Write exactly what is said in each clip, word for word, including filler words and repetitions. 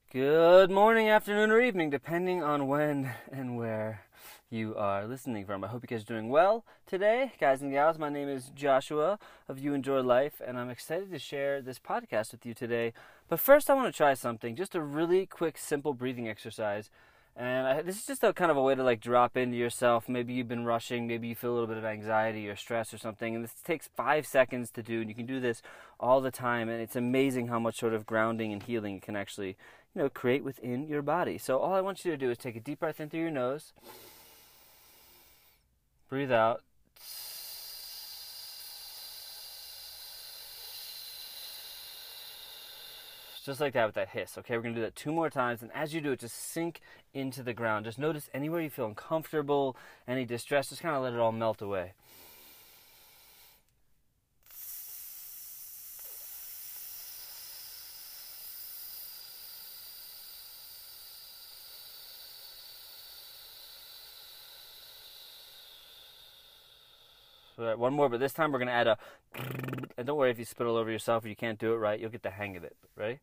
Good morning, afternoon, or evening, depending on when and where you are listening from. I hope you guys are doing well today. Guys and gals, my name is Joshua of You Enjoy Life, and I'm excited to share this podcast with you today. But first, I want to try something, just a really quick, simple breathing exercise. And I, this is just a kind of a way to like drop into yourself. Maybe you've been rushing, maybe you feel a little bit of anxiety or stress or something, and this takes five seconds to do, and you can do this all the time, and it's amazing how much sort of grounding and healing it can actually, you know, create within your body. So all I want you to do is take a deep breath in through your nose, breathe out, just like that with that hiss. Okay, we're going to do that two more times, and as you do it, just sink into the ground. Just notice anywhere you feel uncomfortable, any distress, just kind of let it all melt away. All right, one more, but this time we're going to add a, and don't worry if you spit all over yourself or you can't do it right, you'll get the hang of it. Ready?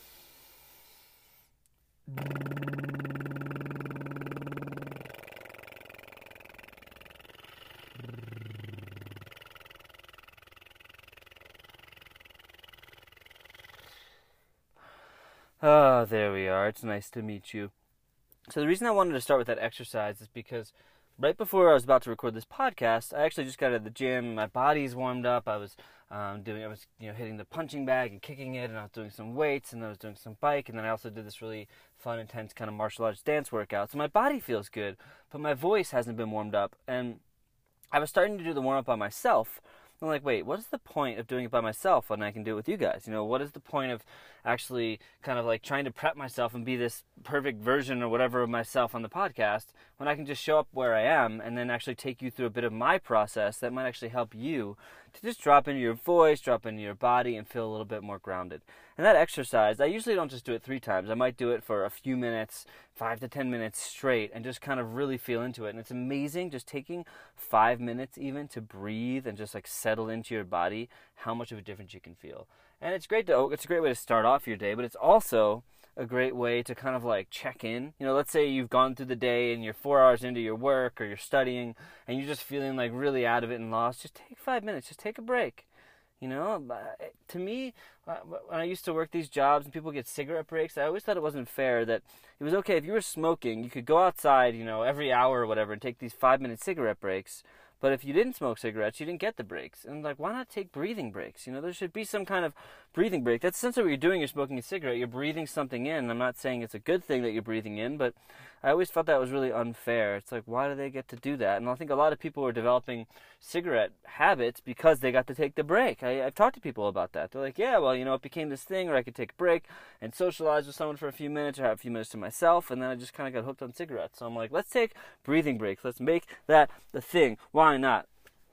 Ah, there we are. It's nice to meet you. So the reason I wanted to start with that exercise is because right before I was about to record this podcast, I actually just got out of the gym. My body's warmed up. I was um, doing, I was you know hitting the punching bag and kicking it, and I was doing some weights, and I was doing some bike, and then I also did this really fun, intense kind of martial arts dance workout. So my body feels good, but my voice hasn't been warmed up, and I was starting to do the warm up by myself. I'm like, wait, what is the point of doing it by myself when I can do it with you guys? You know, what is the point of actually kind of like trying to prep myself and be this perfect version or whatever of myself on the podcast when I can just show up where I am and then actually take you through a bit of my process that might actually help you to just drop into your voice, drop into your body, and feel a little bit more grounded. And that exercise, I usually don't just do it three times. I might do it for a few minutes, five to ten minutes straight, and just kind of really feel into it. And it's amazing just taking five minutes even to breathe and just like settle into your body, how much of a difference you can feel. And it's great to, it's a great way to start off your day, but it's also a great way to kind of like check in. You know, let's say you've gone through the day and you're four hours into your work or you're studying and you're just feeling like really out of it and lost. Just take five minutes. Just take a break. You know, to me, when I used to work these jobs and people get cigarette breaks, I always thought it wasn't fair that it was okay if you were smoking, you could go outside, you know, every hour or whatever and take these five-minute cigarette breaks. But if you didn't smoke cigarettes, you didn't get the breaks. And like, why not take breathing breaks? You know, there should be some kind of breathing break. That's essentially what you're doing. You're smoking a cigarette. You're breathing something in. I'm not saying it's a good thing that you're breathing in, but I always felt that was really unfair. It's like, why do they get to do that? And I think a lot of people are developing cigarette habits because they got to take the break. I, I've talked to people about that. They're like, yeah, well, you know, it became this thing where I could take a break and socialize with someone for a few minutes or have a few minutes to myself, and then I just kind of got hooked on cigarettes. So I'm like, let's take breathing breaks. Let's make that the thing. Why not?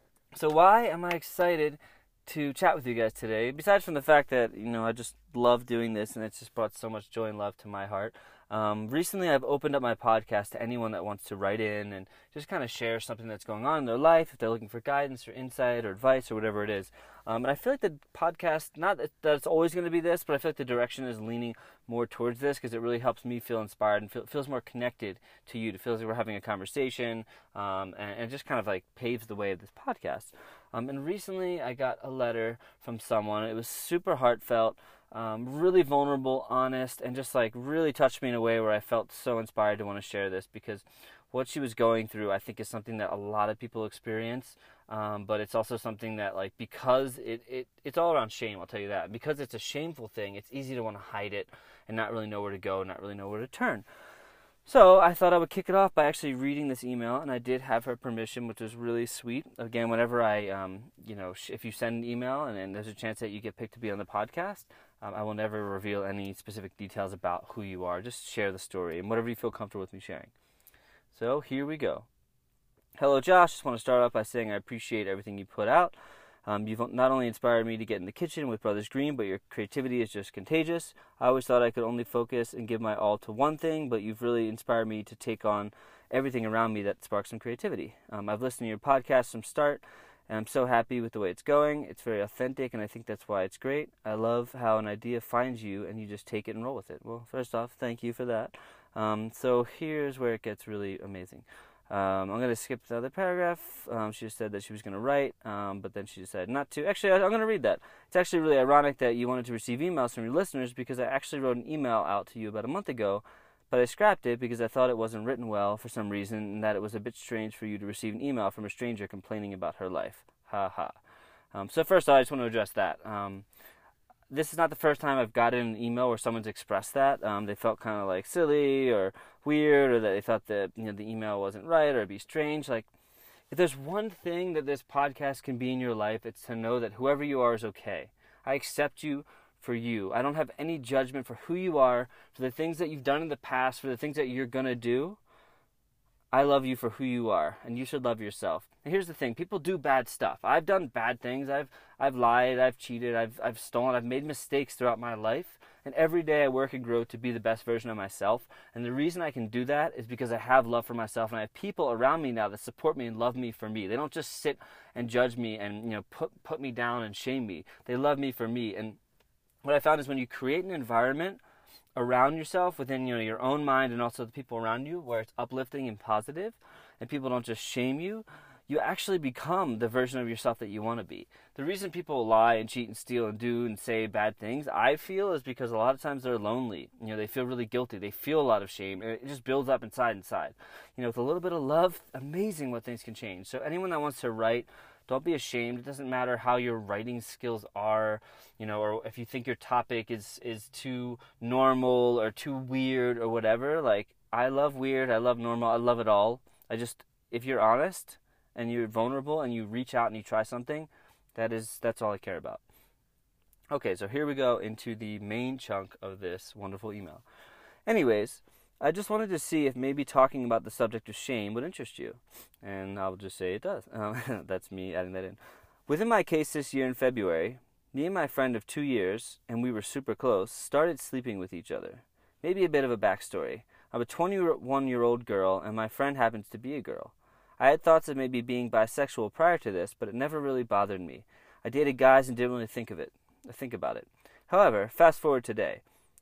So why am I excited to chat with you guys today? Besides from the fact that, you know, I just love doing this and it's just brought so much joy and love to my heart. Um, recently, I've opened up my podcast to anyone that wants to write in and just kind of share something that's going on in their life, if they're looking for guidance or insight or advice or whatever it is. Um, and I feel like the podcast, not that it's always going to be this, but I feel like the direction is leaning more towards this because it really helps me feel inspired and feel, feels more connected to you. It feels like we're having a conversation um, and, and it just kind of like paves the way of this podcast. Um, and recently, I got a letter from someone. It was super heartfelt. Um, really vulnerable, honest, and just like really touched me in a way where I felt so inspired to want to share this because what she was going through, I think, is something that a lot of people experience, um, but it's also something that, like, because it, it it's all around shame, I'll tell you that. Because it's a shameful thing, it's easy to want to hide it and not really know where to go, not really know where to turn. So I thought I would kick it off by actually reading this email, and I did have her permission, which was really sweet. Again, whenever I, um, you know, sh- if you send an email and, and there's a chance that you get picked to be on the podcast, um, I will never reveal any specific details about who you are. Just share the story and whatever you feel comfortable with me sharing. So here we go. Hello, Josh. Just want to start off by saying I appreciate everything you put out. Um, you've not only inspired me to get in the kitchen with Brothers Green, but your creativity is just contagious. I always thought I could only focus and give my all to one thing, but you've really inspired me to take on everything around me that sparks some creativity. Um, I've listened to your podcast from start And I'm so happy with the way it's going. It's very authentic, and I think that's why it's great. I love how an idea finds you, and you just take it and roll with it. Well, first off, thank you for that. Um, so here's where it gets really amazing. Um, I'm going to skip the other paragraph. Um, she just said that she was going to write, um, but then she decided not to. Actually, I, I'm going to read that. It's actually really ironic that you wanted to receive emails from your listeners, because I actually wrote an email out to you about a month ago, but I scrapped it because I thought it wasn't written well for some reason, and that it was a bit strange for you to receive an email from a stranger complaining about her life. Ha ha. Um, so first, I just want to address that. Um, This is not the first time I've gotten an email where someone's expressed that. Um, they felt kind of like silly or weird, or that they thought that, you know, the email wasn't right, or it'd be strange. Like, if there's one thing that this podcast can be in your life, it's to know that whoever you are is okay. I accept you for you. I don't have any judgment for who you are, for the things that you've done in the past, for the things that you're going to do. I love you for who you are, and you should love yourself. And here's the thing, people do bad stuff. I've done bad things. I've I've lied, I've cheated, I've I've stolen, I've made mistakes throughout my life, and every day I work and grow to be the best version of myself. And the reason I can do that is because I have love for myself, and I have people around me now that support me and love me for me. They don't just sit and judge me and, you know, put put me down and shame me. They love me for me. And what I found is when you create an environment around yourself, within, you know, your own mind, and also the people around you, where it's uplifting and positive, and people don't just shame you, you actually become the version of yourself that you want to be. The reason people lie and cheat and steal and do and say bad things, I feel, is because a lot of times they're lonely. You know, they feel really guilty. They feel a lot of shame, and it just builds up inside inside. You know, with a little bit of love, amazing what things can change. So anyone that wants to write, don't be ashamed. It doesn't matter how your writing skills are, you know, or if you think your topic is, is too normal or too weird or whatever. Like, I love weird, I love normal, I love it all. I just, if you're honest and you're vulnerable and you reach out and you try something, that is, that's all I care about. Okay, so here we go into the main chunk of this wonderful email. Anyways, I just wanted to see if maybe talking about the subject of shame would interest you. And I'll just say it does. Um, that's me adding that in. Within my case this year in February, me and my friend of two years, and we were super close, started sleeping with each other. Maybe a bit of a backstory. I'm a twenty-one-year-old girl, and my friend happens to be a girl. I had thoughts of maybe being bisexual prior to this, but it never really bothered me. I dated guys and didn't really think of it, think about it. However, fast forward today.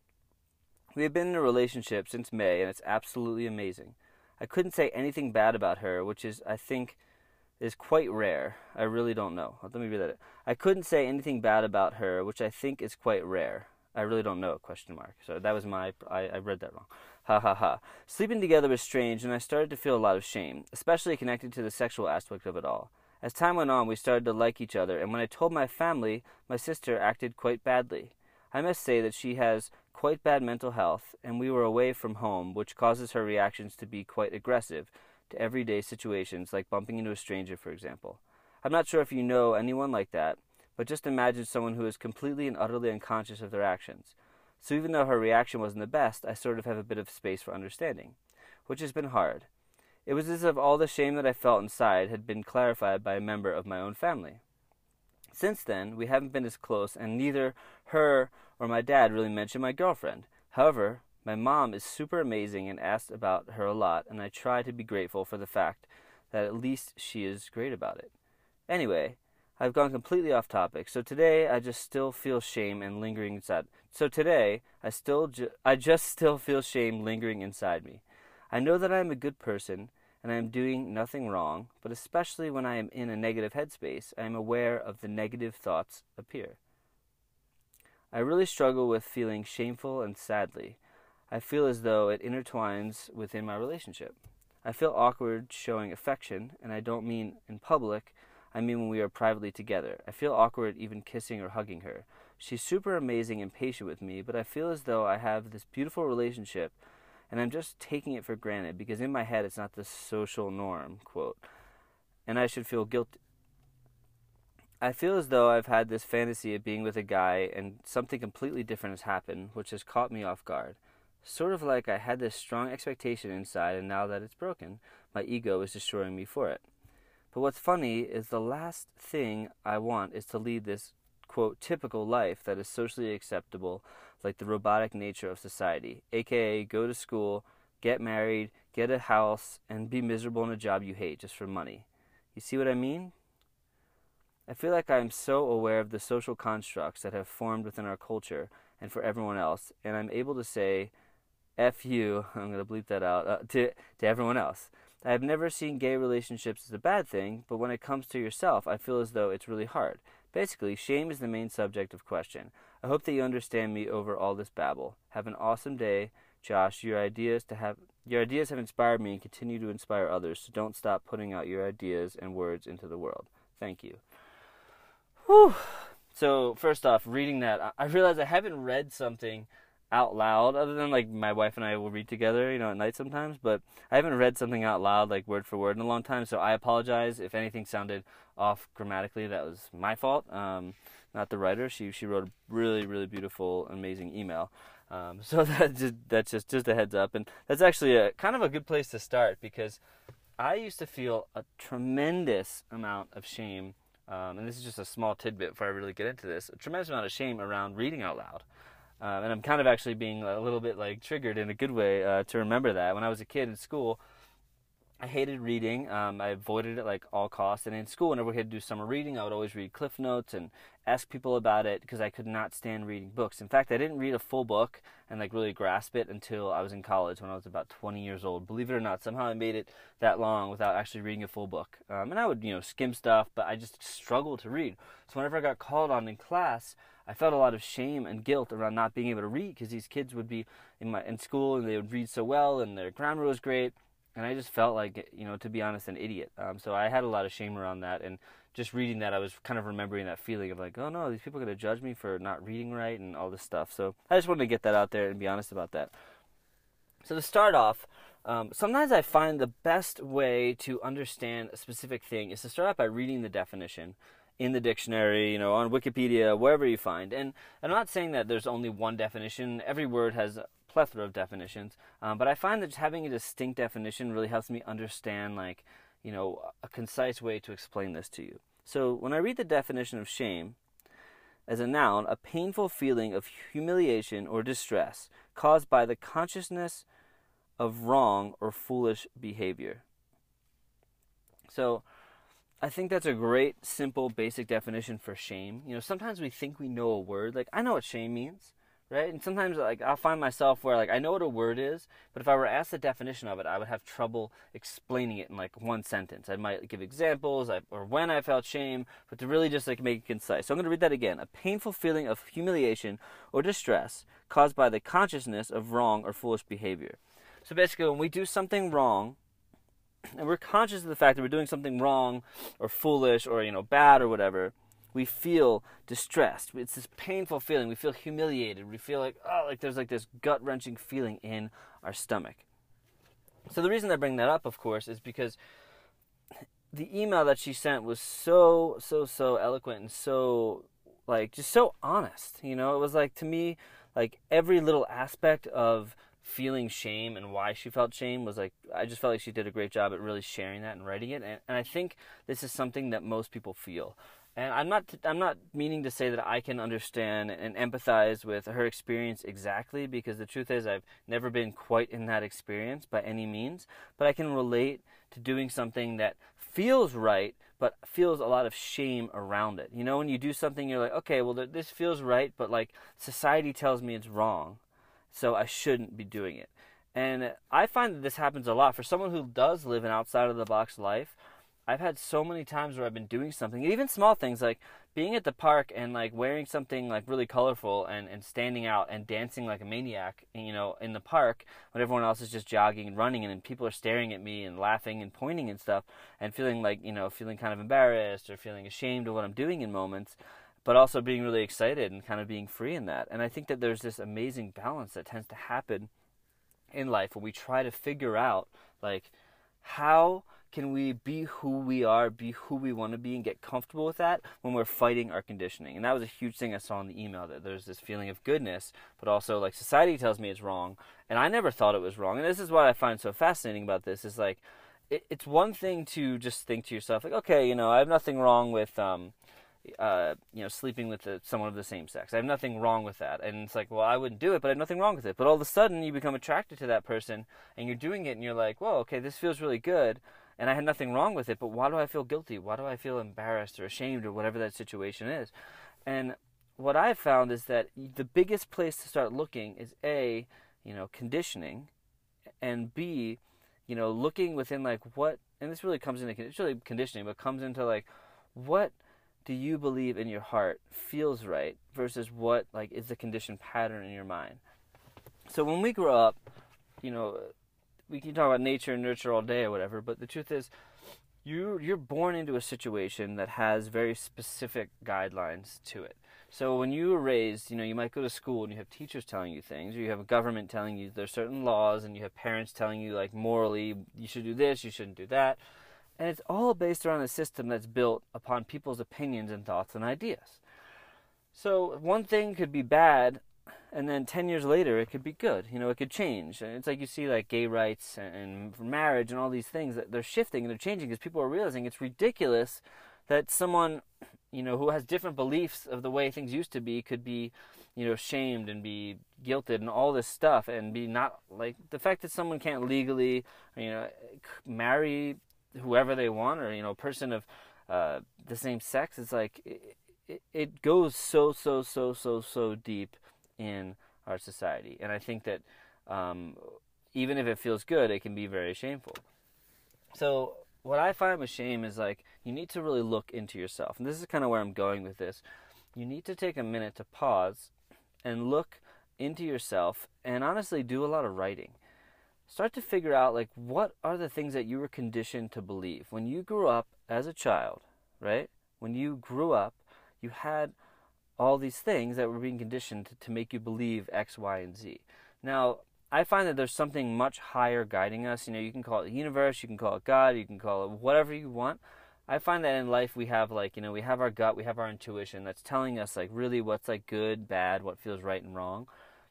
We have been in a relationship since May, and it's absolutely amazing. I couldn't say anything bad about her, which is, I think, is quite rare. I really don't know. Let me read that. I couldn't say anything bad about her, which I think is quite rare. I really don't know, question mark. So that was my, I, I read that wrong. Ha ha ha. Sleeping together was strange, and I started to feel a lot of shame, especially connected to the sexual aspect of it all. As time went on, we started to like each other, and when I told my family, my sister acted quite badly. I must say that she has quite bad mental health, and we were away from home, which causes her reactions to be quite aggressive to everyday situations, like bumping into a stranger, for example. I'm not sure if you know anyone like that, but just imagine someone who is completely and utterly unconscious of their actions. So even though her reaction wasn't the best, I sort of have a bit of space for understanding, which has been hard. It was as if all the shame that I felt inside had been clarified by a member of my own family. Since then, we haven't been as close, and neither her or my dad really mentioned my girlfriend. However, my mom is super amazing and asked about her a lot, and I try to be grateful for the fact that at least she is great about it. Anyway, I've gone completely off topic, so today I just still feel shame and lingering inside. So today, I still ju- I just still feel shame lingering inside me. I know that I am a good person, and I am doing nothing wrong, but especially when I am in a negative headspace, I am aware of the negative thoughts appear. I really struggle with feeling shameful and sadly. I feel as though it intertwines within my relationship. I feel awkward showing affection, and I don't mean in public, I mean when we are privately together. I feel awkward even kissing or hugging her. She's super amazing and patient with me, but I feel as though I have this beautiful relationship, and I'm just taking it for granted, because in my head it's not the social norm, quote, and I should feel guilty. I feel as though I've had this fantasy of being with a guy, and something completely different has happened, which has caught me off guard. Sort of like I had this strong expectation inside, and now that it's broken, my ego is destroying me for it. But what's funny is the last thing I want is to lead this, quote, typical life that is socially acceptable, like the robotic nature of society, aka go to school, get married, get a house, and be miserable in a job you hate just for money. You see what I mean? I feel like I'm so aware of the social constructs that have formed within our culture and for everyone else, and I'm able to say, F you, I'm going to bleep that out, uh, to, to everyone else. I have never seen gay relationships as a bad thing, but when it comes to yourself, I feel as though it's really hard. Basically, shame is the main subject of question. I hope that you understand me over all this babble. Have an awesome day, Josh. Your ideas to have your ideas have inspired me and continue to inspire others, so don't stop putting out your ideas and words into the world. Thank you. Whew. So, first off, reading that, I realized I haven't read something out loud, other than like my wife and I will read together, you know, at night sometimes, but I haven't read something out loud like word for word in a long time, so I apologize if anything sounded off grammatically. That was my fault, um, not the writer. She she wrote a really, really beautiful, amazing email. Um, so that just, that's just, just a heads up, and that's actually a kind of a good place to start, because I used to feel a tremendous amount of shame, um, and this is just a small tidbit before I really get into this, a tremendous amount of shame around reading out loud. Um, and I'm kind of actually being a little bit like triggered in a good way uh, to remember that. When I was a kid in school, I hated reading. Um, I avoided it like all costs. And in school, whenever we had to do summer reading, I would always read Cliff Notes and ask people about it, because I could not stand reading books. In fact, I didn't read a full book and like really grasp it until I was in college, when I was about twenty years old. Believe it or not, somehow I made it that long without actually reading a full book. Um, and I would, you know, skim stuff, but I just struggled to read. So whenever I got called on in class, I felt a lot of shame and guilt around not being able to read, because these kids would be in my in school and they would read so well and their grammar was great, and I just felt like, you know, to be honest, an idiot. Um, so I had a lot of shame around that, and just reading that, I was kind of remembering that feeling of like, oh no, these people are going to judge me for not reading right and all this stuff. So I just wanted to get that out there and be honest about that. So to start off, um, sometimes I find the best way to understand a specific thing is to start off by reading the definition in the dictionary, you know, on Wikipedia, wherever you find. And I'm not saying that there's only one definition. Every word has a plethora of definitions. Um, but I find that just having a distinct definition really helps me understand, like, you know, a concise way to explain this to you. So when I read the definition of shame, as a noun, a painful feeling of humiliation or distress caused by the consciousness of wrong or foolish behavior. So I think that's a great, simple, basic definition for shame. You know, sometimes we think we know a word. Like, I know what shame means, right? And sometimes, like, I'll find myself where, like, I know what a word is, but if I were asked the definition of it, I would have trouble explaining it in, like, one sentence. I might give examples I, or when I felt shame, but to really just, like, make it concise. So I'm going to read that again. A painful feeling of humiliation or distress caused by the consciousness of wrong or foolish behavior. So basically, when we do something wrong, and we're conscious of the fact that we're doing something wrong or foolish or, you know, bad or whatever, we feel distressed. It's this painful feeling. We feel humiliated. We feel like, oh, like there's like this gut-wrenching feeling in our stomach. So the reason I bring that up, of course, is because the email that she sent was so, so, so eloquent and so, like, just so honest. You know, it was like, to me, like every little aspect of feeling shame and why she felt shame was like, I just felt like she did a great job at really sharing that and writing it. And, and I think this is something that most people feel. And I'm not, I'm not meaning to say that I can understand and empathize with her experience exactly, because the truth is I've never been quite in that experience by any means, but I can relate to doing something that feels right, but feels a lot of shame around it. You know, when you do something, you're like, okay, well, this feels right, but like society tells me it's wrong, so I shouldn't be doing it. And I find that this happens a lot. For someone who does live an outside-of-the-box life, I've had so many times where I've been doing something, even small things like being at the park and like wearing something like really colorful and, and standing out and dancing like a maniac, you know, in the park when everyone else is just jogging and running, and then people are staring at me and laughing and pointing and stuff, and feeling like, you know, feeling kind of embarrassed or feeling ashamed of what I'm doing in moments, but also being really excited and kind of being free in that. And I think that there's this amazing balance that tends to happen in life where we try to figure out, like, how can we be who we are, be who we want to be, and get comfortable with that when we're fighting our conditioning. And that was a huge thing I saw in the email, that there's this feeling of goodness, but also, like, society tells me it's wrong, and I never thought it was wrong. And this is what I find so fascinating about this, is, like, it, it's one thing to just think to yourself, like, okay, you know, I have nothing wrong with, um, uh, you know, sleeping with the, someone of the same sex. I have nothing wrong with that. And it's like, well, I wouldn't do it, but I have nothing wrong with it. But all of a sudden, you become attracted to that person, and you're doing it, and you're like, whoa, okay, this feels really good. and I had nothing wrong with it, but why do I feel guilty? Why do I feel embarrassed or ashamed or whatever that situation is? And what I've found is that the biggest place to start looking is A, you know, conditioning, and B, you know, looking within like what, and this really comes into, it's really conditioning, but comes into like, what do you believe in your heart feels right versus what like is the conditioned pattern in your mind? So when we grow up, you know, we can talk about nature and nurture all day or whatever, but the truth is, you you're born into a situation that has very specific guidelines to it. So when you were raised, you know, you might go to school and you have teachers telling you things, or you have a government telling you there's certain laws, and you have parents telling you, like, morally, you should do this, you shouldn't do that. And it's all based around a system that's built upon people's opinions and thoughts and ideas. So one thing could be bad, and then ten years later it could be good. You know, it could change. And it's like you see like gay rights and, and marriage and all these things that they're shifting and they're changing because people are realizing it's ridiculous that someone, you know, who has different beliefs of the way things used to be could be, you know, shamed and be guilted and all this stuff, and be not, like, the fact that someone can't legally, you know, marry whoever they want, or, you know, a person of uh, the same sex, it's like, it, it, it goes so, so, so, so, so deep in our society. And I think that um, even if it feels good, it can be very shameful. So what I find with shame is, like, you need to really look into yourself. And this is kind of where I'm going with this. You need to take a minute to pause and look into yourself and honestly do a lot of writing. Start to figure out, like, what are the things that you were conditioned to believe. When you grew up as a child, right? When you grew up, you had all these things that were being conditioned to, to make you believe X, Y, and Z. Now, I find that there's something much higher guiding us. You know, you can call it the universe, you can call it God, you can call it whatever you want. I find that in life we have, like, you know, we have our gut, we have our intuition that's telling us, like, really what's, like, good, bad, what feels right and wrong.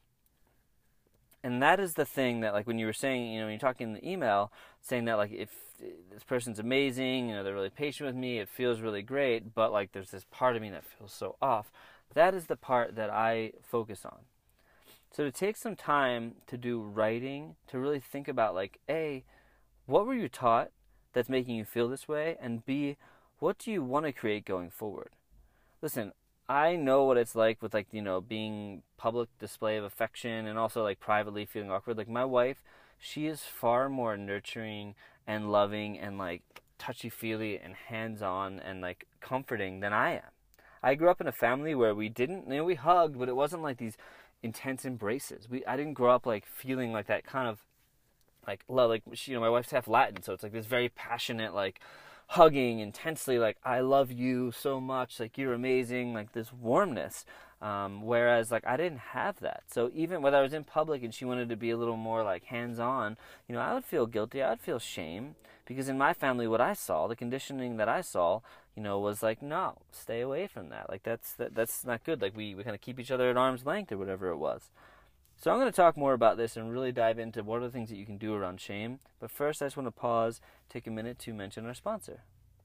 And that is the thing that, like, when you were saying, you know, when you're talking in the email, saying that, like, if this person's amazing, you know, they're really patient with me, it feels really great, but, like, there's this part of me that feels so off. That is the part that I focus on. So to take some time to do writing, to really think about, like, A, what were you taught that's making you feel this way? And B, what do you want to create going forward? Listen, I know what it's like with, like, you know, being public display of affection and also, like, privately feeling awkward. Like, my wife, she is far more nurturing and loving and, like, touchy-feely and hands-on and, like, comforting than I am. I grew up in a family where we didn't, you know, we hugged, but it wasn't like these intense embraces. We, I didn't grow up, like, feeling like that kind of, like, love, like, you know, my wife's half Latin, so it's like this very passionate, like, hugging intensely, like, I love you so much, like, you're amazing, like, this warmness. Um, whereas, like, I didn't have that. So even whether I was in public and she wanted to be a little more, like, hands-on, you know, I would feel guilty, I would feel shame, because in my family, what I saw, the conditioning that I saw, you know, was like, no, stay away from that. Like, that's that, that's not good. Like, we, we kind of keep each other at arm's length or whatever it was. So I'm going to talk more about this and really dive into what are the things that you can do around shame. But first, I just want to pause, take a minute to mention our sponsor.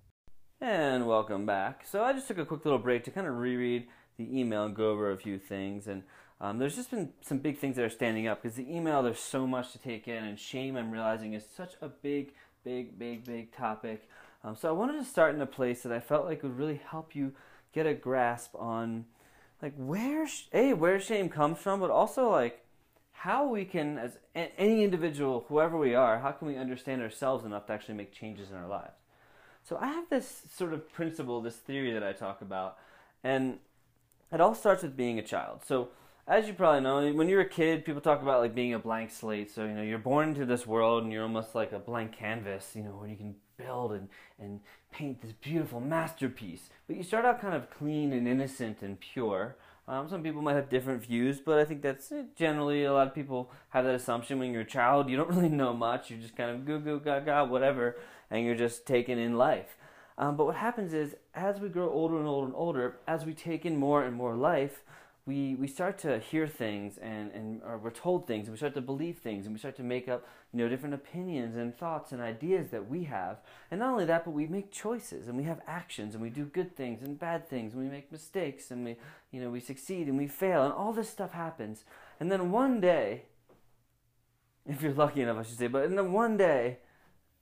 And welcome back. So I just took a quick little break to kind of reread the email and go over a few things. And um, there's just been some big things that are standing up, because the email, there's so much to take in, and shame, I'm realizing, is such a big, big, big, big topic. Um, so I wanted to start in a place that I felt like would really help you get a grasp on, like, where, A, where shame comes from, but also, like, how we can, as any individual, whoever we are, how can we understand ourselves enough to actually make changes in our lives? So I have this sort of principle, this theory that I talk about, and it all starts with being a child. So as you probably know, when you're a kid, people talk about, like, being a blank slate. So, you know, you're born into this world and you're almost like a blank canvas, you know, where you can build and, and paint this beautiful masterpiece. But you start out kind of clean and innocent and pure. Um, some people might have different views, but I think that's eh, generally a lot of people have that assumption. When you're a child, you don't really know much. You're just kind of goo goo gaga, whatever, and you're just taking in life. Um, but what happens is, as we grow older and older and older, as we take in more and more life, we we start to hear things and, and or we're told things, and we start to believe things, and we start to make up, you know, different opinions and thoughts and ideas that we have. And not only that, but we make choices, and we have actions, and we do good things and bad things, and we make mistakes, and we, you know, we succeed and we fail, and all this stuff happens. And then one day, if you're lucky enough, I should say, but and then one day,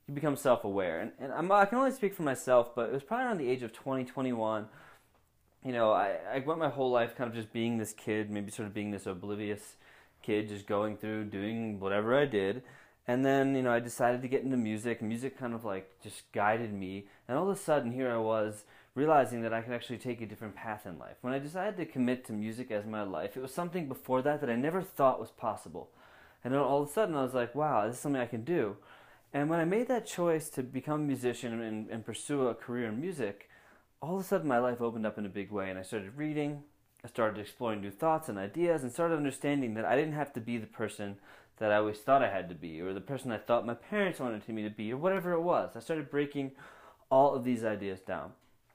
you become self-aware. And, and I'm, I can only speak for myself, but it was probably around the age of twenty, twenty-one. You know, I, I went my whole life kind of just being this kid, maybe sort of being this oblivious kid, just going through, doing whatever I did. And then, you know, I decided to get into music. Music kind of like just guided me. And all of a sudden, here I was realizing that I could actually take a different path in life. When I decided to commit to music as my life, it was something before that that I never thought was possible. And then all of a sudden, I was like, wow, this is something I can do. And when I made that choice to become a musician and, and pursue a career in music, all of a sudden my life opened up in a big way. And I started reading, I started exploring new thoughts and ideas, and started understanding that I didn't have to be the person that I always thought I had to be, or the person I thought my parents wanted me to be, or whatever it was. I started breaking all of these ideas down.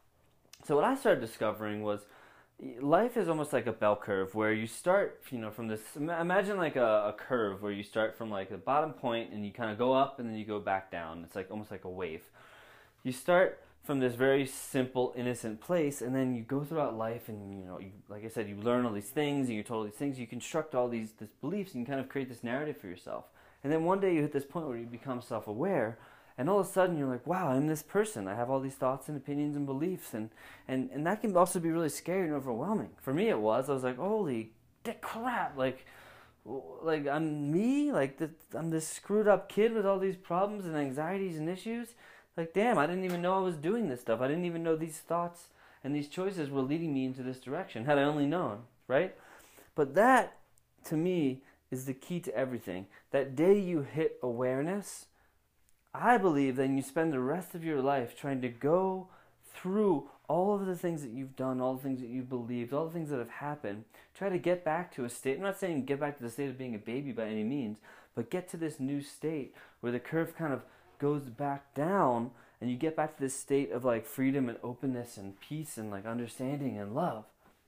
So what I started discovering was life is almost like a bell curve where you start, you know, from this, imagine like a, a curve where you start from like the bottom point and you kind of go up and then you go back down. It's like almost like a wave. You start from this very simple, innocent place, and then you go throughout life and, you know, you, like I said, you learn all these things and you're told all these things, you construct all these, these beliefs and you kind of create this narrative for yourself. And then one day you hit this point where you become self-aware, and all of a sudden you're like, wow, I'm this person. I have all these thoughts and opinions and beliefs, and, and, and that can also be really scary and overwhelming. For me it was. I was like, holy crap, like, like I'm me? Like, the, I'm this screwed up kid with all these problems and anxieties and issues? Like, damn, I didn't even know I was doing this stuff. I didn't even know these thoughts and these choices were leading me into this direction, had I only known, right? But that, to me, is the key to everything. That day you hit awareness, I believe then you spend the rest of your life trying to go through all of the things that you've done, all the things that you've believed, all the things that have happened, try to get back to a state. I'm not saying get back to the state of being a baby by any means, but get to this new state where the curve kind of goes back down and you get back to this state of like freedom and openness and peace and like understanding and love.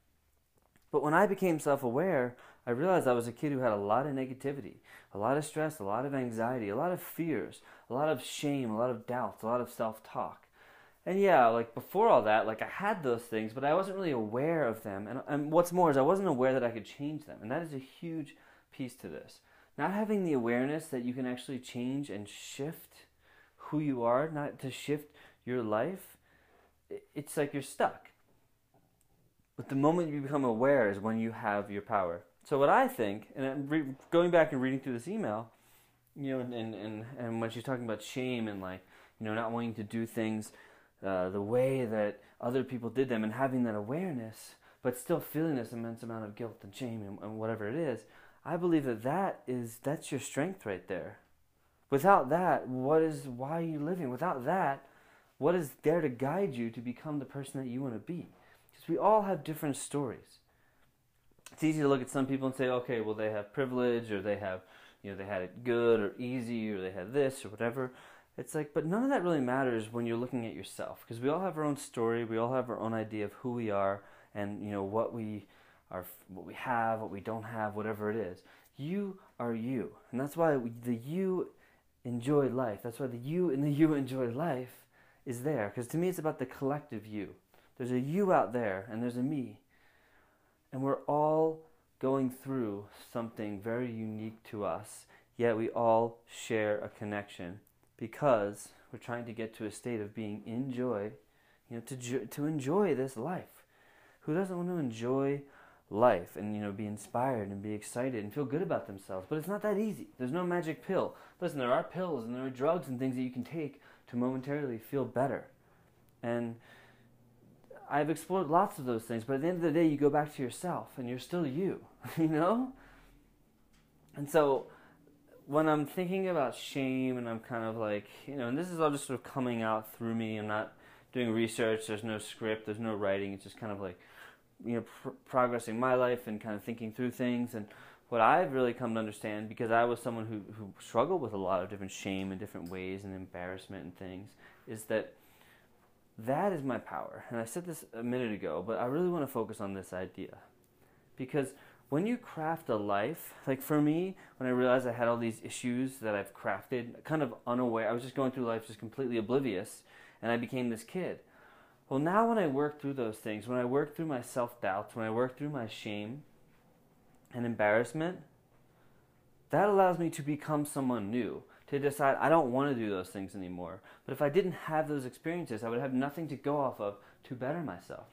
But when I became self-aware, I realized I was a kid who had a lot of negativity, a lot of stress, a lot of anxiety, a lot of fears, a lot of shame, a lot of doubts, a lot of self-talk. And yeah, like before all that, like I had those things, but I wasn't really aware of them. And, and what's more is I wasn't aware that I could change them. And that is a huge piece to this. Not having the awareness that you can actually change and shift who you are, not to shift your life, it's like you're stuck. But the moment you become aware is when you have your power. So what I think, and I'm re- going back and reading through this email, you know, and, and, and when she's talking about shame and like, you know, not wanting to do things uh, the way that other people did them and having that awareness, but still feeling this immense amount of guilt and shame and, and whatever it is, I believe that that is, that's your strength right there. Without that, what is, why are you living? Without that, what is there to guide you to become the person that you want to be? Because we all have different stories. It's easy to look at some people and say, okay, well, they have privilege, or they have, you know, they had it good or easy, or they had this or whatever. It's like, but none of that really matters when you're looking at yourself, because we all have our own story, we all have our own idea of who we are, and you know what we are, what we have, what we don't have, whatever it is. You are you, and that's why we, the you enjoy life. That's why the you in the you enjoy life is there, because to me it's about the collective you. There's a you out there, and there's a me. And we're all going through something very unique to us, yet we all share a connection because we're trying to get to a state of being in joy, you know, to jo- to enjoy this life. Who doesn't want to enjoy life and, you know, be inspired and be excited and feel good about themselves? But it's not that easy. There's no magic pill. Listen, there are pills and there are drugs and things that you can take to momentarily feel better. And I've explored lots of those things, but at the end of the day, you go back to yourself, and you're still you, you know? And so, when I'm thinking about shame, and I'm kind of like, you know, and this is all just sort of coming out through me, I'm not doing research, there's no script, there's no writing, it's just kind of like, you know, pr- progressing my life and kind of thinking through things, and what I've really come to understand, because I was someone who, who struggled with a lot of different shame in different ways, and embarrassment and things, is that that is my power. And I said this a minute ago, but I really want to focus on this idea. Because when you craft a life, like for me, when I realized I had all these issues that I've crafted, kind of unaware, I was just going through life just completely oblivious, and I became this kid. Well, now when I work through those things, when I work through my self-doubts, when I work through my shame and embarrassment, that allows me to become someone new, to decide I don't want to do those things anymore. But if I didn't have those experiences, I would have nothing to go off of to better myself.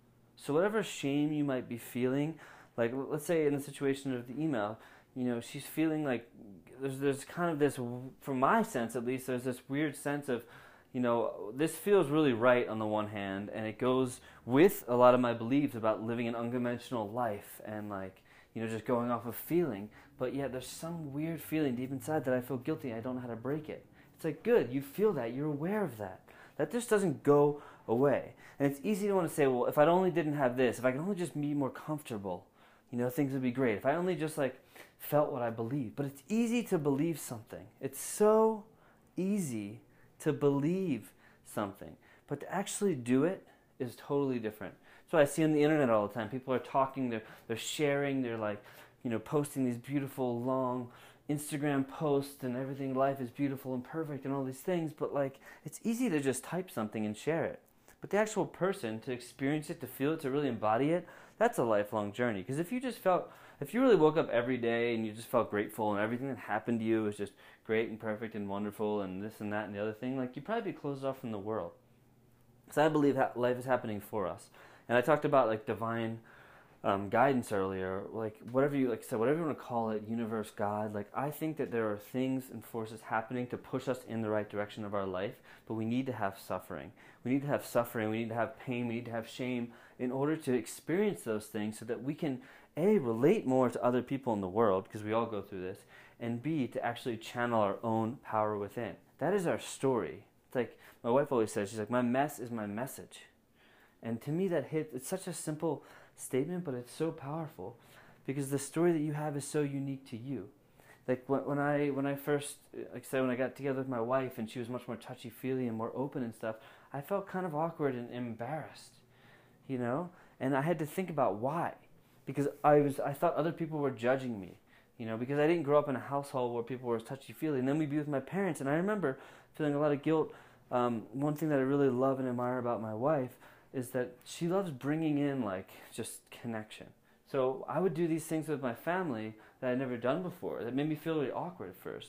So whatever shame you might be feeling, like let's say in the situation of the email, you know, she's feeling like there's there's kind of this, from my sense at least, there's this weird sense of, you know, this feels really right on the one hand, and it goes with a lot of my beliefs about living an unconventional life and like, you know, just going off of feeling. But yet there's some weird feeling deep inside that I feel guilty. I don't know how to break it. It's like, good, you feel that, you're aware of that. That just doesn't go away. And it's easy to want to say, well, if I only didn't have this, if I could only just be more comfortable, you know, things would be great. If I only just like felt what I believe. But it's easy to believe something. It's so easy to believe something. But to actually do it is totally different. So I see on the internet all the time. People are talking, they're they're sharing, they're like, you know, posting these beautiful long Instagram posts and everything, life is beautiful and perfect and all these things, but like it's easy to just type something and share it. But the actual person, to experience it, to feel it, to really embody it, that's a lifelong journey. Because if you just felt, if you really woke up every day and you just felt grateful and everything that happened to you was just great and perfect and wonderful and this and that and the other thing, like you'd probably be closed off from the world. So I believe that life is happening for us. And I talked about like divine um, guidance earlier, like whatever you like I said, whatever you want to call it, universe, God. Like I think that there are things and forces happening to push us in the right direction of our life, but we need to have suffering. We need to have suffering. We need to have pain. We need to have shame in order to experience those things, so that we can A, relate more to other people in the world, because we all go through this, and B, to actually channel our own power within. That is our story. It's like my wife always says, she's like, my mess is my message. And to me that hit, it's such a simple statement, but it's so powerful, because the story that you have is so unique to you. Like when, when I when I first, like I said, when I got together with my wife and she was much more touchy-feely and more open and stuff, I felt kind of awkward and embarrassed, you know? And I had to think about why. Because I was I thought other people were judging me, you know, because I didn't grow up in a household where people were touchy-feely. And then we'd be with my parents, and I remember feeling a lot of guilt. Um, one thing that I really love and admire about my wife is that she loves bringing in, like, just connection. So I would do these things with my family that I'd never done before that made me feel really awkward at first.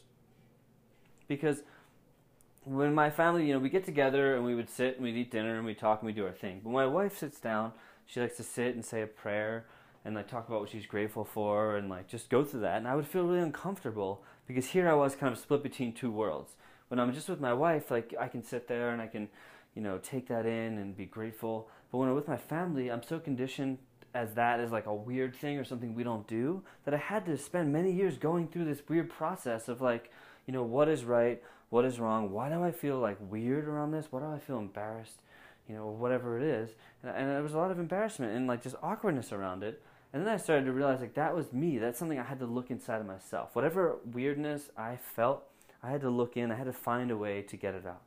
Because when my family, you know, we get together and we would sit and we'd eat dinner and we'd talk and we'd do our thing. But when my wife sits down, she likes to sit and say a prayer and like talk about what she's grateful for and like just go through that. And I would feel really uncomfortable, because here I was kind of split between two worlds. When I'm just with my wife, like I can sit there and I can, you know, take that in and be grateful. But when I'm with my family, I'm so conditioned as that is like a weird thing or something we don't do, that I had to spend many years going through this weird process of like, you know, what is right, what is wrong, why do I feel like weird around this, why do I feel embarrassed, you know, whatever it is. And, and there was a lot of embarrassment and like just awkwardness around it. And then I started to realize like that was me. That's something I had to look inside of myself. Whatever weirdness I felt, I had to look in, I had to find a way to get it out.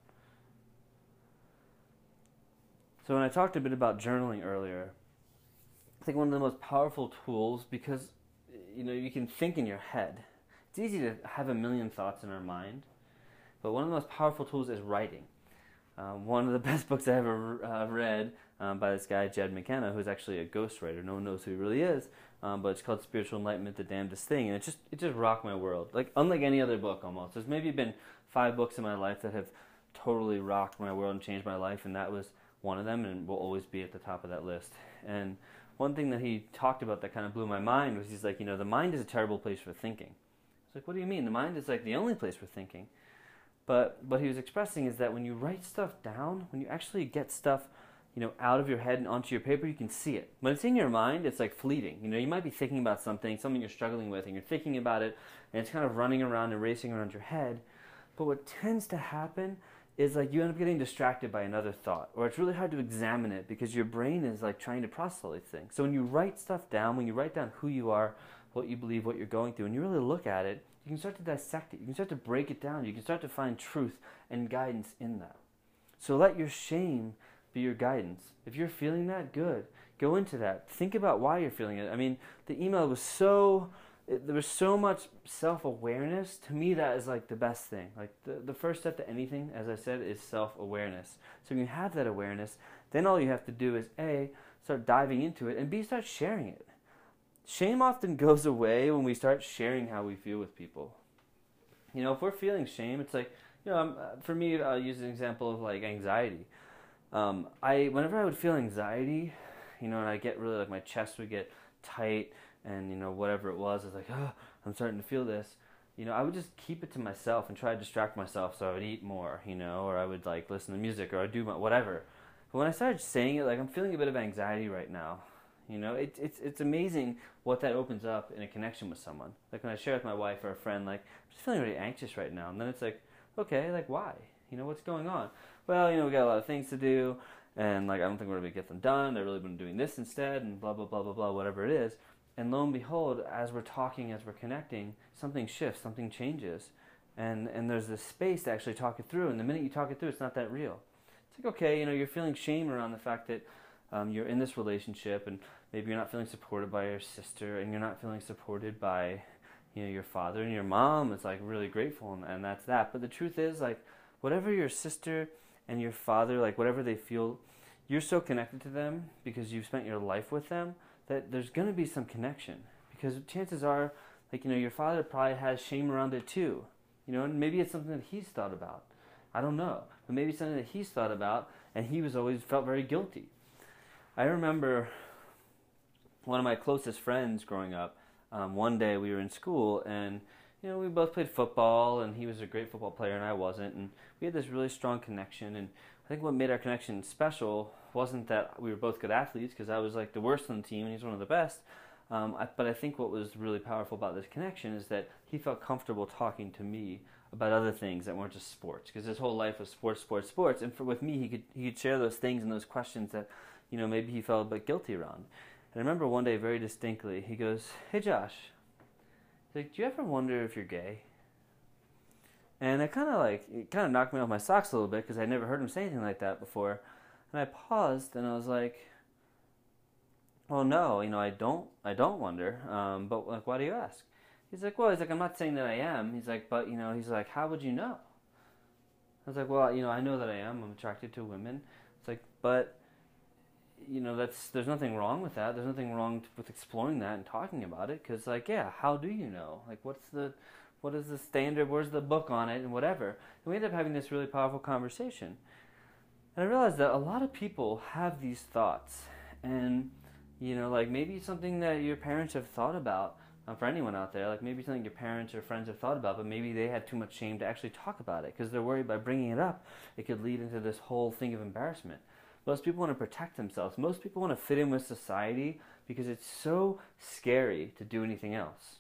So when I talked a bit about journaling earlier, I think one of the most powerful tools, because, you know, you can think in your head. It's easy to have a million thoughts in our mind, but one of the most powerful tools is writing. Um, one of the best books I ever uh, read um, by this guy, Jed McKenna, who's actually a ghostwriter. No one knows who he really is, um, but it's called Spiritual Enlightenment, the Damnedest Thing, and it just it just rocked my world. Like, unlike any other book almost. There's maybe been five books in my life that have totally rocked my world and changed my life, and that was one of them, and will always be at the top of that list. And one thing that he talked about that kind of blew my mind was he's like, you know, the mind is a terrible place for thinking. It's like, what do you mean? The mind is like the only place for thinking. But what he was expressing is that when you write stuff down, when you actually get stuff, you know, out of your head and onto your paper, you can see it. When it's in your mind, it's like fleeting. You know, you might be thinking about something, something you're struggling with, and you're thinking about it, and it's kind of running around and racing around your head. But what tends to happen is like you end up getting distracted by another thought, or it's really hard to examine it because your brain is like trying to process all these things. So when you write stuff down, when you write down who you are, what you believe, what you're going through, and you really look at it, you can start to dissect it. You can start to break it down. You can start to find truth and guidance in that. So let your shame be your guidance. If you're feeling that, good. Go into that. Think about why you're feeling it. I mean, the email was so, it, there was so much self-awareness. To me, that is like the best thing. Like the, the first step to anything, as I said, is self-awareness. So when you have that awareness, then all you have to do is A, start diving into it, and B, start sharing it. shame often goes away when we start sharing how we feel with people. You know, if we're feeling shame, it's like, you know, um, for me, I'll use an example of like anxiety. Um, I, whenever I would feel anxiety, you know, and I get really like my chest would get tight and, you know, whatever it was, I was like, oh, I'm starting to feel this. You know, I would just keep it to myself and try to distract myself, so I would eat more, you know, or I would like listen to music or I'd do my, whatever. But when I started saying it, like I'm feeling a bit of anxiety right now, you know, it, it's it's amazing what that opens up in a connection with someone. Like when I share with my wife or a friend, like, I'm just feeling really anxious right now. And then it's like, okay, like why? You know, what's going on? Well, you know, we got a lot of things to do, and like I don't think we're going to get them done. I really been doing this instead, and blah, blah, blah, blah, blah, whatever it is. And lo and behold, as we're talking, as we're connecting, something shifts, something changes. And and there's this space to actually talk it through. And the minute you talk it through, it's not that real. It's like, okay, you know, you're feeling shame around the fact that um, you're in this relationship and maybe you're not feeling supported by your sister and you're not feeling supported by, you know, your father, and your mom is like really grateful, and, and that's that. But the truth is, like, whatever your sister and your father, like whatever they feel, you're so connected to them because you've spent your life with them that there's going to be some connection. Because chances are, like, you know, your father probably has shame around it too. You know, and maybe it's something that he's thought about. I don't know. But maybe it's something that he's thought about and he was always felt very guilty. I remember one of my closest friends growing up, um, one day we were in school and, you know, we both played football and he was a great football player and I wasn't. And we had this really strong connection. And I think what made our connection special wasn't that we were both good athletes, because I was like the worst on the team and he's one of the best. Um, I, but I think what was really powerful about this connection is that he felt comfortable talking to me about other things that weren't just sports, because his whole life was sports, sports, sports. And for, with me, he could he could share those things and those questions that, you know, maybe he felt a bit guilty around. And I remember one day very distinctly, he goes, "Hey Josh," he's like, "do you ever wonder if you're gay?" And it kind of like it kind of knocked me off my socks a little bit because I'd never heard him say anything like that before. And I paused and I was like, "Well, no, you know, I don't, I don't wonder. Um, but like, why do you ask?" He's like, "Well, he's like, I'm not saying that I am." He's like, "But you know," he's like, "how would you know?" I was like, "Well, you know, I know that I am. I'm attracted to women." It's like, "But you know, that's there's nothing wrong with that. There's nothing wrong with exploring that and talking about it. Because like, yeah, how do you know? Like, what's the what is the standard? Where's the book on it and whatever?" And we ended up having this really powerful conversation. And I realized that a lot of people have these thoughts, and you know, like maybe something that your parents have thought about. Um, for anyone out there, like maybe something your parents or friends have thought about, but maybe they had too much shame to actually talk about it because they're worried by bringing it up, it could lead into this whole thing of embarrassment. Most people want to protect themselves. Most people want to fit in with society because it's so scary to do anything else.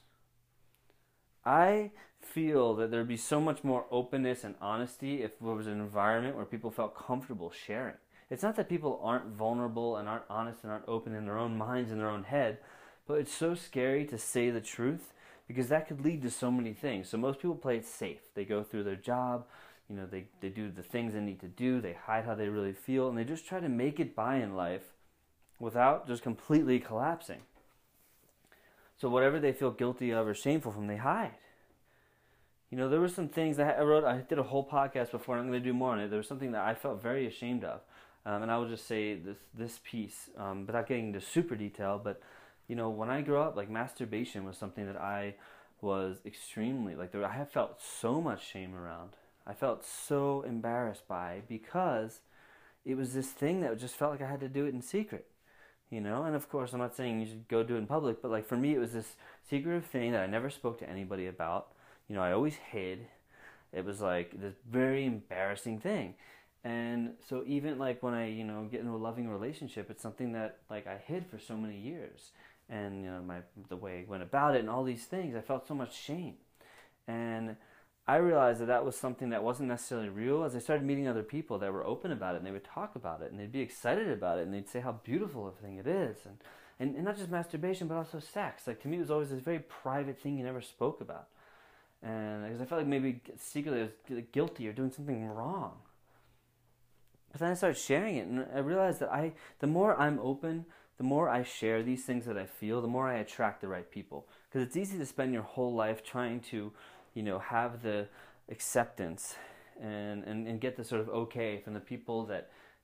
I feel that there'd be so much more openness and honesty if there was an environment where people felt comfortable sharing. It's not that people aren't vulnerable and aren't honest and aren't open in their own minds and their own head, but it's so scary to say the truth because that could lead to so many things. So most people play it safe. They go through their job, you know, they, they do the things they need to do, they hide how they really feel, and they just try to make it by in life without just completely collapsing. So whatever they feel guilty of or shameful from, they hide. You know, there were some things that I wrote, I did a whole podcast before, and I'm going to do more on it. There was something that I felt very ashamed of. Um, and I will just say this this piece, um, without getting into super detail, but, you know, when I grew up, like, masturbation was something that I was extremely, like, there, I have felt so much shame around. I felt so embarrassed by because it was this thing that just felt like I had to do it in secret, you know? And, of course, I'm not saying you should go do it in public, but, like, for me, it was this secretive thing that I never spoke to anybody about. You know, I always hid. It was, like, this very embarrassing thing. And so even like when I, you know, get into a loving relationship, it's something that like I hid for so many years. And, you know, my the way I went about it and all these things, I felt so much shame. And I realized that that was something that wasn't necessarily real as I started meeting other people that were open about it, and they would talk about it and they'd be excited about it and they'd say how beautiful a thing it is. And, and, and not just masturbation, but also sex. Like to me, it was always this very private thing you never spoke about. And because I felt like maybe secretly I was guilty or doing something wrong. But then I started sharing it, and I realized that I, the more I'm open, the more I share these things that I feel, the more I attract the right people. Because it's easy to spend your whole life trying to, you know, have the acceptance and, and, and get the sort of okay from the people that,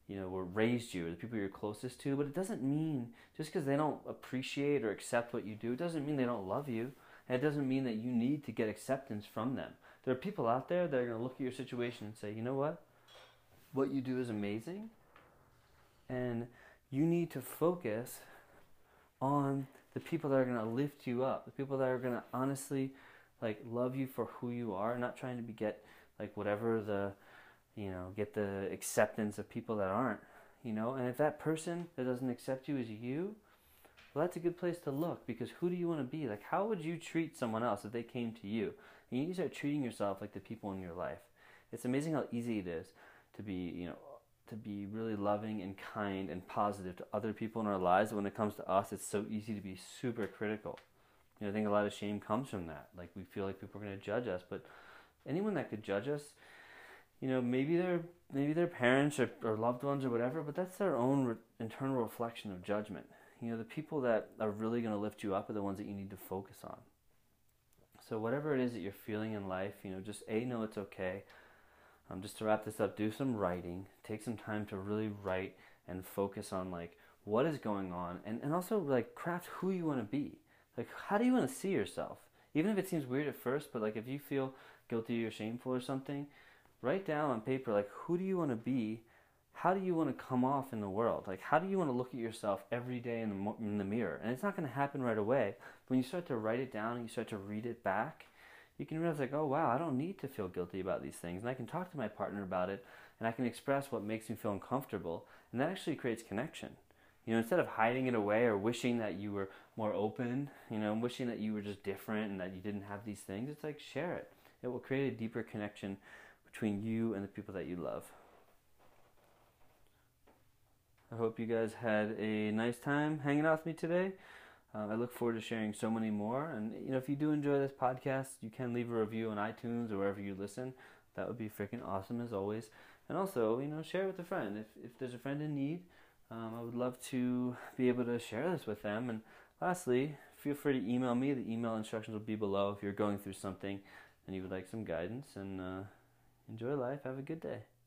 you know, were raised you, or the people you're closest to. But it doesn't mean, just because they don't appreciate or accept what you do, it doesn't mean they don't love you. And it doesn't mean that you need to get acceptance from them. There are people out there that are going to look at your situation and say, you know what? What you do is amazing. And you need to focus on the people that are going to lift you up, the people that are going to honestly like love you for who you are, not trying to be, get like whatever the, you know, get the acceptance of people that aren't, you know. And if that person that doesn't accept you is you, well, that's a good place to look, because who do you want to be? Like, how would you treat someone else if they came to you? And you need to start treating yourself like the people in your life. It's amazing how easy it is to be, you know, to be really loving and kind and positive to other people in our lives. But when it comes to us, it's so easy to be super critical. You know, I think a lot of shame comes from that. Like, we feel like people are going to judge us, but anyone that could judge us, you know, maybe they're maybe their parents or, or loved ones or whatever, but that's their own re- internal reflection of judgment. You know, the people that are really going to lift you up are the ones that you need to focus on. So whatever it is that you're feeling in life, you know, just A, know it's okay. Um, just to wrap this up, do some writing. Take some time to really write and focus on, like, what is going on. And, and also, like, craft who you want to be. Like, how do you want to see yourself? Even if it seems weird at first, but, like, if you feel guilty or shameful or something, write down on paper, like, who do you want to be? How do you want to come off in the world? Like, how do you want to look at yourself every day in the, in the mirror? And it's not going to happen right away. When you start to write it down and you start to read it back, you can realize, like, oh, wow, I don't need to feel guilty about these things. And I can talk to my partner about it, and I can express what makes me feel uncomfortable. And that actually creates connection. You know, instead of hiding it away or wishing that you were more open, you know, wishing that you were just different and that you didn't have these things, it's like, share it. It will create a deeper connection between you and the people that you love. I hope you guys had a nice time hanging out with me today. Uh, I look forward to sharing so many more. And, you know, if you do enjoy this podcast, you can leave a review on iTunes or wherever you listen. That would be freaking awesome, as always. And also, you know, share it with a friend. If, if there's a friend in need, um, I would love to be able to share this with them. And lastly, feel free to email me. The email instructions will be below if you're going through something and you would like some guidance. And uh, enjoy life. Have a good day.